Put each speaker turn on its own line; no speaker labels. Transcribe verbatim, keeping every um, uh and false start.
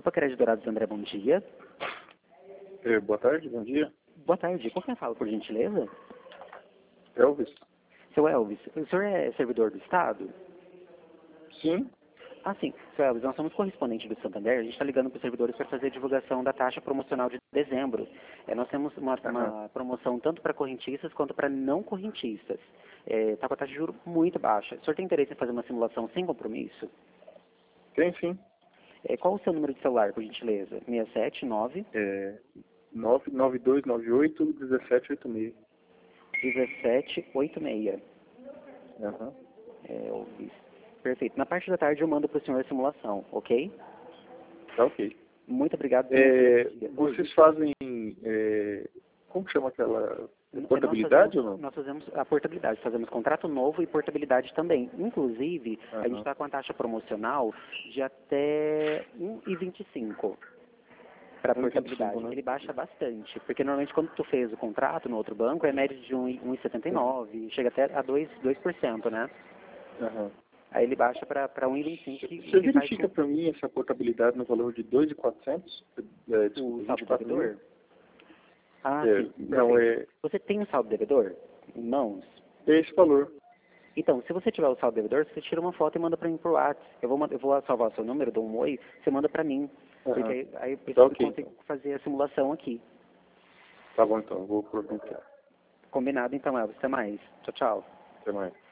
Grupo Crédito Dourados, André, bom dia.
É, boa tarde, bom dia.
Boa tarde, com quem fala, por gentileza?
Elvis?
Seu Elvis, o senhor é servidor do Estado?
Sim.
Ah, sim. Seu Elvis, nós somos correspondentes do Santander, a gente está ligando para os servidores para fazer a divulgação da taxa promocional de dezembro. É, nós temos uma, uma
Uhum.
promoção tanto para correntistas quanto para não correntistas. Está com a taxa de juros muito baixa. O senhor tem interesse em fazer uma simulação sem compromisso?
Tem sim.
É, qual o seu número de celular, por gentileza? seis sete nove
É, nove nove dois nove oito um sete oito seis.
um sete oito seis.
Uhum.
É, Elvis. Perfeito. Na parte da tarde eu mando para o senhor a simulação, ok?
Tá ok.
Muito obrigado.
É,
Oi.
vocês fazem, é, como chama aquela,
Nós
portabilidade
fazemos,
ou não?
nós fazemos a portabilidade, fazemos contrato novo e portabilidade também. Inclusive, a gente
Uhum.
está com a taxa promocional de até um e vinte e cinco para portabilidade.
Né?
Ele baixa bastante, porque normalmente quando tu fez o contrato no outro banco é média de um um e setenta e nove, chega até a dois por cento, né?
Uhum.
Aí ele baixa para um e vinte e cinco. Que,
Você
que faz
verifica
com
para mim essa portabilidade no valor de dois mil e quatrocentos? É,
o
desculpa,
saldo
vinte e quatro mil?
devedor? Ah,
É,
sim.
não,
Perfeito.
é,
Você tem um saldo devedor em mãos?
é esse valor.
Então, se você tiver o saldo devedor, você tira uma foto e manda para mim por WhatsApp. Eu vou, mand- eu vou salvar o seu número, dou um oi, você manda para mim. Porque
Uhum.
aí, aí eu
Tá
preciso
ok,
conseguir
então.
fazer a simulação aqui.
Tá bom, então. Eu vou providenciar.
Combinado então, Elvis. Até mais. Tchau, tchau.
Até mais.